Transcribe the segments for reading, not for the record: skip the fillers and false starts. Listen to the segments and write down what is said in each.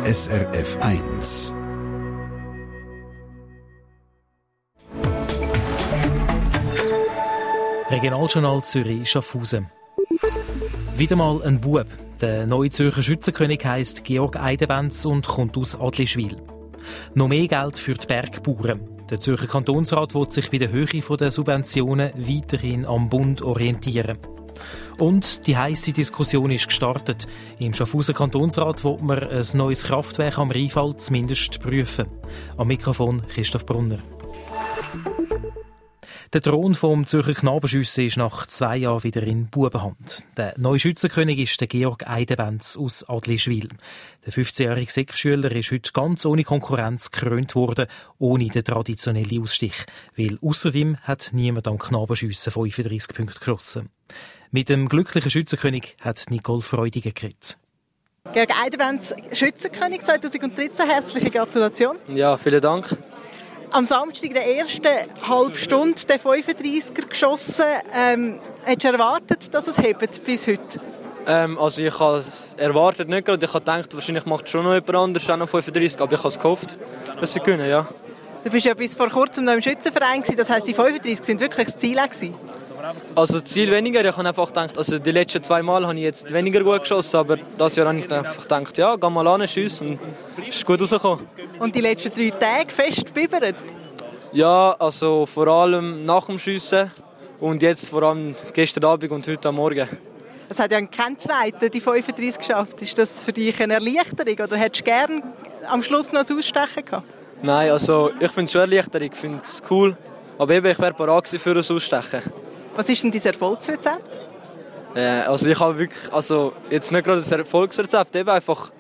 SRF 1. Regionaljournal Zürich, Schaffhausen. Wieder mal ein Bub. Der neue Zürcher Schützenkönig heisst Georg Eidenbenz und kommt aus Adlischwil. Noch mehr Geld für die Bergbauern. Der Zürcher Kantonsrat will sich bei der Höhe der Subventionen weiterhin am Bund orientieren. Und die heisse Diskussion ist gestartet. Im Schaffhauser Kantonsrat will man ein neues Kraftwerk am Rheinfall zumindest prüfen. Am Mikrofon Christoph Brunner. Der Thron vom Zürcher Knabenschüsse ist nach 2 Jahren wieder in Bubenhand. Der neue Schützenkönig ist der Georg Eidenbenz aus Adlischwil. Der 15-jährige Sekschüler ist heute ganz ohne Konkurrenz gekrönt worden, ohne den traditionellen Ausstich. Weil außerdem hat niemand am Knabenschüssen 35 Punkte geschossen. Mit dem glücklichen Schützenkönig hat Nicole Freudiger geredet. Georg Eidenbenz, Schützenkönig 2013, herzliche Gratulation. Ja, vielen Dank. Am Samstag, der ersten halben Stunde, den 35er geschossen. Hättest du erwartet, dass es hebt bis heute? Also ich habe erwartet nicht gerade. Ich habe gedacht, wahrscheinlich macht schon noch jemand anderes auch noch 35, aber ich habe es gehofft, dass sie gewinnen, ja. Du bist ja bis vor kurzem noch im Schützenverein gewesen, das heisst, die 35 sind wirklich das Ziel gewesen. Also das Ziel weniger. Ich habe einfach gedacht, also die letzten 2 Mal habe ich jetzt weniger gut geschossen, aber das Jahr habe ich einfach gedacht, ja, geh mal an, schiessen, und ist gut rausgekommen. Und die letzten 3 Tage fest bibbert? Ja, also vor allem nach dem Schiessen und jetzt vor allem gestern Abend und heute am Morgen. Es hat ja kein Zweiter die 35 geschafft. Ist das für dich eine Erleichterung oder hättest du gerne am Schluss noch ein Ausstechen gehabt? Nein, also ich finde es schon Erleichterung, ich finde es cool, aber eben, ich wäre bereit für ein Ausstechen. Was ist denn dein Erfolgsrezept? Also ich habe wirklich, also jetzt nicht gerade ein Erfolgsrezept, eben einfach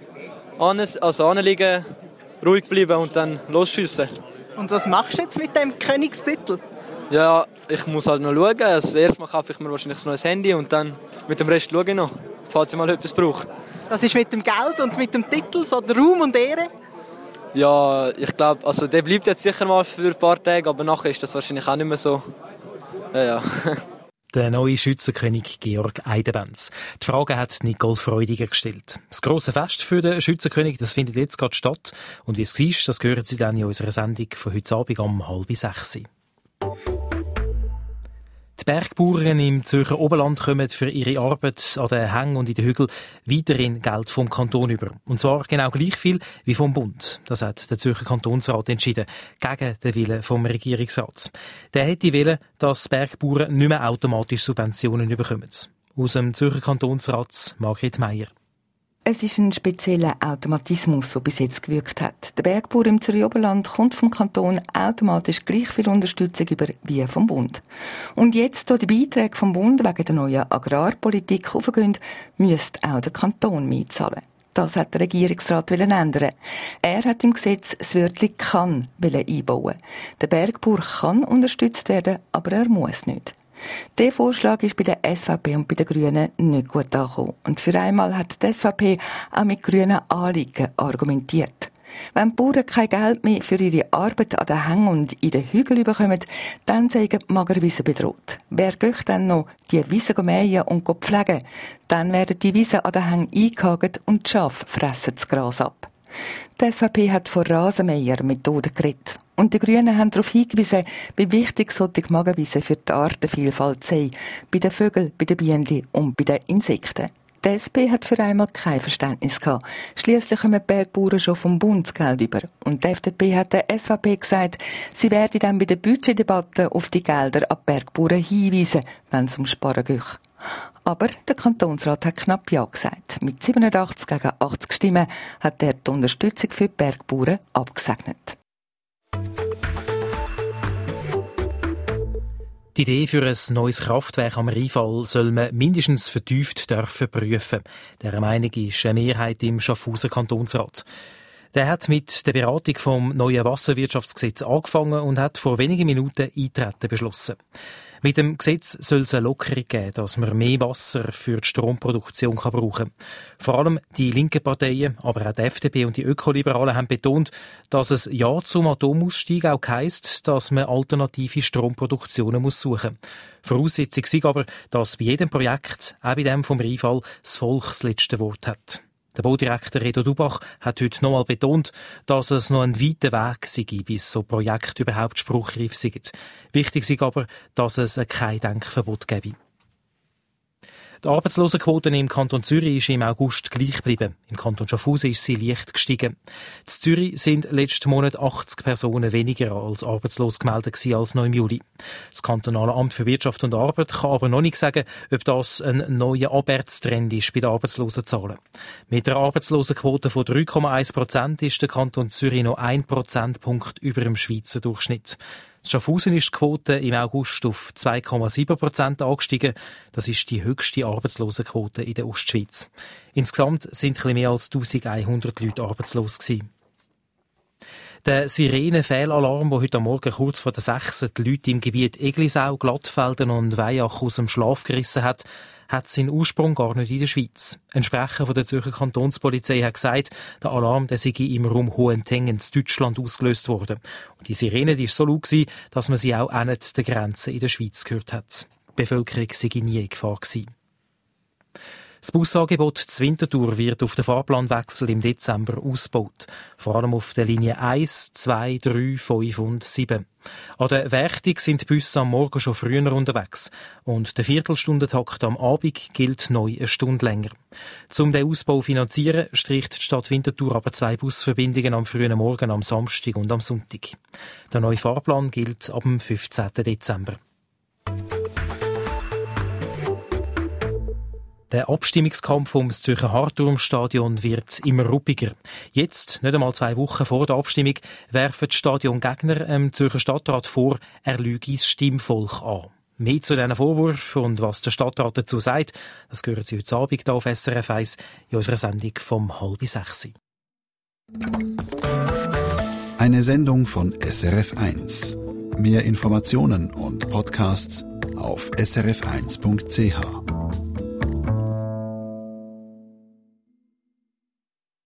anliegen, ruhig bleiben und dann losschiessen. Und was machst du jetzt mit dem Königstitel? Ja, ich muss halt noch schauen. Das erste Mal kaufe ich mir wahrscheinlich ein neues Handy und dann mit dem Rest schaue ich noch, falls ich mal etwas brauche. Das ist mit dem Geld und mit dem Titel, so der Ruhm und Ehre? Ja, ich glaube, also der bleibt jetzt sicher mal für ein paar Tage, aber nachher ist das wahrscheinlich auch nicht mehr so. Ja. Der neue Schützenkönig Georg Eidenbenz. Die Frage hat Nicole Freudiger gestellt. Das grosse Fest für den Schützenkönig, das findet jetzt gerade statt. Und wie es war, das hören Sie dann in unserer Sendung von heute Abend um 5:30. Die Bergbauern im Zürcher Oberland kommen für ihre Arbeit an den Hängen und in den Hügeln weiterhin Geld vom Kanton über. Und zwar genau gleich viel wie vom Bund. Das hat der Zürcher Kantonsrat entschieden, gegen den Willen vom Regierungsrat. Der hätte wollen, dass Bergbauern nicht mehr automatisch Subventionen bekommen. Aus dem Zürcher Kantonsrat Margret Meier. Es ist ein spezieller Automatismus, der bis jetzt gewirkt hat. Der Bergbauer im Zürcher Oberland kommt vom Kanton automatisch gleich viel Unterstützung über wie vom Bund. Und jetzt, da die Beiträge vom Bund wegen der neuen Agrarpolitik aufgehen, müsste auch der Kanton mitzahlen. Das hat der Regierungsrat ändern. Er hat im Gesetz das Wörtchen «kann» einbauen. Der Bergbauer kann unterstützt werden, aber er muss nicht. Der Vorschlag ist bei der SVP und bei den Grünen nicht gut angekommen. Und für einmal hat die SVP auch mit grünen Anliegen argumentiert. Wenn die Bauern kein Geld mehr für ihre Arbeit an den Hängen und in den Hügeln bekommen, dann seien die Magerwiesen bedroht. Wer geht dann noch die Wiesen mähen und pflegen? Dann werden die Wiesen an den Hängen eingehakt und die Schafe fressen das Gras ab. Die SVP hat von Rasenmäher-Methoden geredet. Und die Grünen haben darauf hingewiesen, wie wichtig solche Magerwiesen für die Artenvielfalt sind. Bei den Vögeln, bei den Bienen und bei den Insekten. Die SP hat für einmal kein Verständnis gehabt. Schliesslich kommen die Bergbauern schon vom Bund Geld über. Und die FDP hat der SVP gesagt, sie werde dann bei der Budgetdebatte auf die Gelder an die Bergbauern hinweisen, wenn es um Sparen geht. Aber der Kantonsrat hat knapp Ja gesagt. Mit 87 gegen 80 Stimmen hat er die Unterstützung für die Bergbauern abgesegnet. Die Idee für ein neues Kraftwerk am Rheinfall soll man mindestens vertieft dürfen prüfen. Dieser Meinung ist eine Mehrheit im Schaffhauser Kantonsrat. Der hat mit der Beratung vom neuen Wasserwirtschaftsgesetz angefangen und hat vor wenigen Minuten Eintreten beschlossen. Mit dem Gesetz soll es eine Lockerung geben, dass man mehr Wasser für die Stromproduktion brauchen kann. Vor allem die linken Parteien, aber auch die FDP und die Ökoliberalen haben betont, dass es Ja zum Atomausstieg auch heisst, dass man alternative Stromproduktionen suchen muss. Voraussetzung ist aber, dass bei jedem Projekt, auch bei dem vom Rheinfall, das Volk das letzte Wort hat. Der Baudirektor Reto Dubach hat heute nochmal betont, dass es noch ein weiter Weg sei, bis so Projekte überhaupt spruchreif sind. Wichtig ist aber, dass es kein Denkverbot gebe. Die Arbeitslosenquote im Kanton Zürich ist im August gleich geblieben. Im Kanton Schaffhausen ist sie leicht gestiegen. In Zürich sind letzten Monat 80 Personen weniger als arbeitslos gemeldet als noch im Juli. Das Kantonale Amt für Wirtschaft und Arbeit kann aber noch nicht sagen, ob das ein neuer Abwärtstrend ist bei den Arbeitslosenzahlen. Mit einer Arbeitslosenquote von 3,1% ist der Kanton Zürich noch 1 Prozentpunkt über dem Schweizer Durchschnitt. In Schaffhausen ist die Quote im August auf 2,7% angestiegen. Das ist die höchste Arbeitslosenquote in der Ostschweiz. Insgesamt sind etwas mehr als 1100 Leute arbeitslos gewesen. Der Sirenen-Fehlalarm, der heute Morgen kurz vor der 6 die Leute im Gebiet Eglisau, Glattfelden und Weihach aus dem Schlaf gerissen hat seinen Ursprung gar nicht in der Schweiz. Ein Sprecher von der Zürcher Kantonspolizei hat gesagt, der Alarm sei im Raum Hohentengen in Deutschland ausgelöst worden. Und die Sirene die war so laut, dass man sie auch an der Grenze in der Schweiz gehört hat. Die Bevölkerung sei nie in Gefahr gewesen. Das Busangebot zu Winterthur wird auf den Fahrplanwechsel im Dezember ausgebaut. Vor allem auf der Linie 1, 2, 3, 5 und 7. An der Werchtung sind die Busse am Morgen schon früher unterwegs. Und der Viertelstundentakt am Abend gilt neu eine Stunde länger. Um den Ausbau zu finanzieren, streicht die Stadt Winterthur aber 2 Busverbindungen am frühen Morgen, am Samstag und am Sonntag. Der neue Fahrplan gilt ab dem 15. Dezember. Der Abstimmungskampf ums Zürcher Hartturmstadion wird immer ruppiger. Jetzt, nicht einmal 2 Wochen vor der Abstimmung, werfen die Stadiongegner dem Zürcher Stadtrat vor, er lüge das Stimmvolk an. Mehr zu diesen Vorwürfen und was der Stadtrat dazu sagt, das hören Sie heute Abend hier auf SRF 1 in unserer Sendung vom 5:30. Eine Sendung von SRF 1. Mehr Informationen und Podcasts auf srf1.ch.